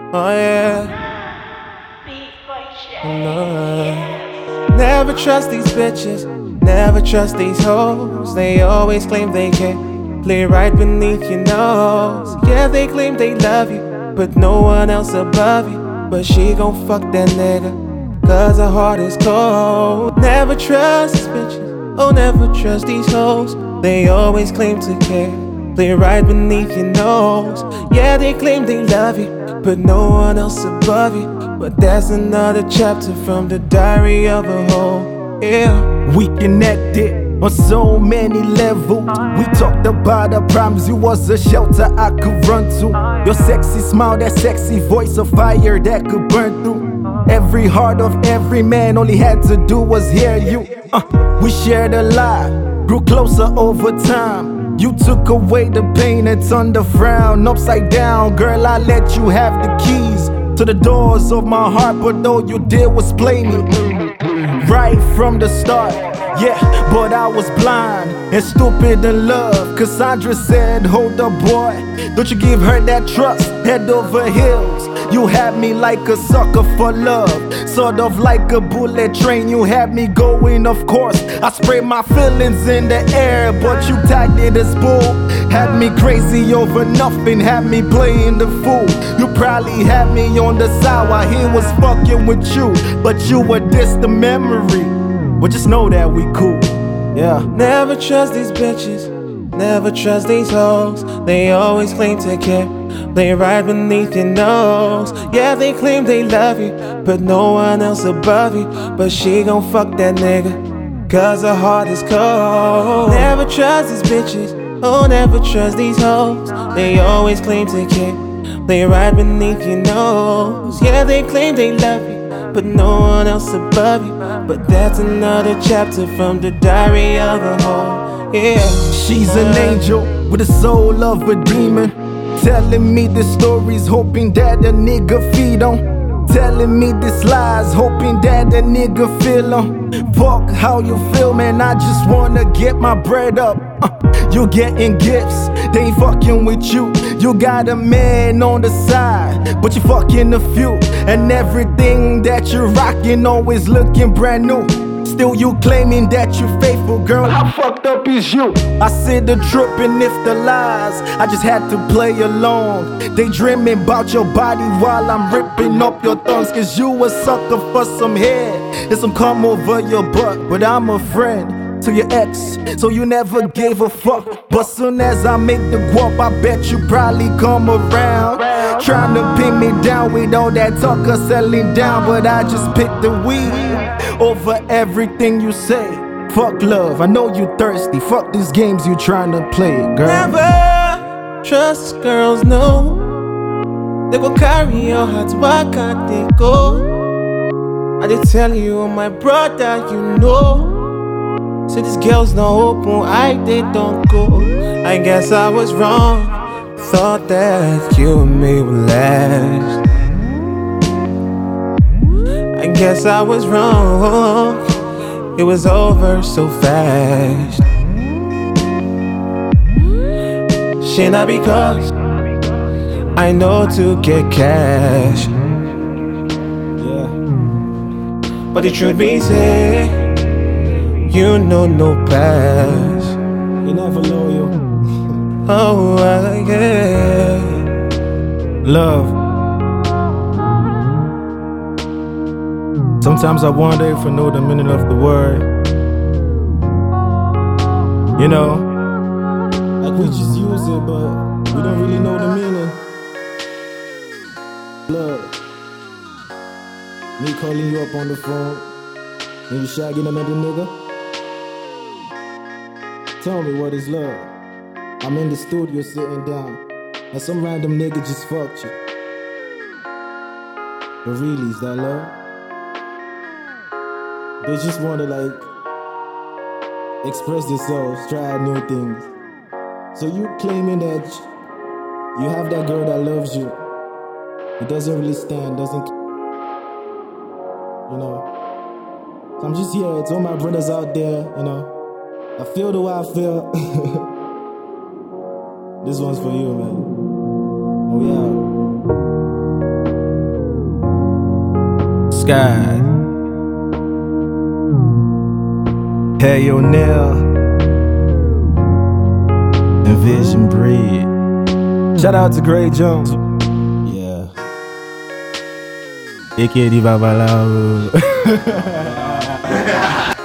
Oh yeah. No. Never trust these bitches, never trust these hoes. They always claim they can play right beneath your nose. Yeah, they claim they love you, but no one else above you. But she gon' fuck that nigga, cause her heart is cold. Never trust these bitches, oh never trust these hoes. They always claim to care, play right beneath your nose. Yeah, they claim they love you, but no one else above you. But that's another chapter from the diary of a hoe. Yeah. We connected on so many levels. We talked about the problems. You was a shelter I could run to. Your sexy smile, that sexy voice, of fire that could burn through every heart of every man. All he had to do was hear you. We shared a lot, grew closer over time. You took away the pain and turned the frown upside down. Girl, I let you have the keys to the doors of my heart, but all you did was play me right from the start. Yeah, but I was blind and stupid in love. Cassandra said, hold up boy, don't you give her that trust, head over heels. You had me like a sucker for love, sort of like a bullet train. You had me going, of course. I sprayed my feelings in the air, but you tagged it as bull. Had me crazy over nothing, had me playing the fool. You probably had me on the side while he was fucking with you, but you were just a memory. But just know that we cool. Yeah. Never trust these bitches, never trust these hoes. They always claim to care, play right beneath your nose. Yeah, they claim they love you, but no one else above you. But she gon' fuck that nigga, cause her heart is cold. Never trust these bitches, oh never trust these hoes. They always claim to care, play right beneath your nose. Yeah, they claim they love you, but no one else above you. But that's another chapter from the diary of a hoe. Yeah. She's an angel with the soul of a demon, telling me the stories, hoping that a nigga feed on. Telling me these lies, hoping that a nigga feel on. Fuck how you feel, man, I just wanna get my bread up. You getting gifts, they ain't fucking with you. You got a man on the side, but you fucking a few. And everything that you're rocking always looking brand new. Still you claiming that you faithful, girl, how fucked up is you? I said the truth and if the lies, I just had to play along. They dreaming about your body while I'm ripping up your thumbs. Cause you a sucker for some head and some come over your butt. But I'm a friend to your ex, so you never gave a fuck. But soon as I make the guap, I bet you probably come around, trying to pin me down with all that talk of selling down. But I just picked the weed over everything you say. Fuck love, I know you thirsty. Fuck these games you trying to play, girl. Never trust girls, no. They gon' carry your heart, why can't they go? I did tell you, my brother, you know. Say these girls no open, they don't go. I guess I was wrong, thought that you and me would last. I guess I was wrong, it was over so fast. Shit not because I know to get cash, but the truth be said, you know no past. You never loyal. Oh, yeah. Love. Sometimes I wonder if I know the meaning of the word. You know, like we just use it, but we don't really know the meaning. Love. Me calling you up on the phone and you shagging another nigga. Tell me what is love. I'm in the studio sitting down and some random nigga just fucked you. But really, is that love? They just wanna like express themselves, try new things. So you claiming that you have that girl that loves you, it doesn't really stand, doesn't, you know. So I'm just here, it's all my brothers out there, you know. I feel the way I feel. This one's for you, man. We out. Sky. Hey Yo Nell and Vision Breed. Shout out to Gray Jones. Yeah. AKA Diva Balao.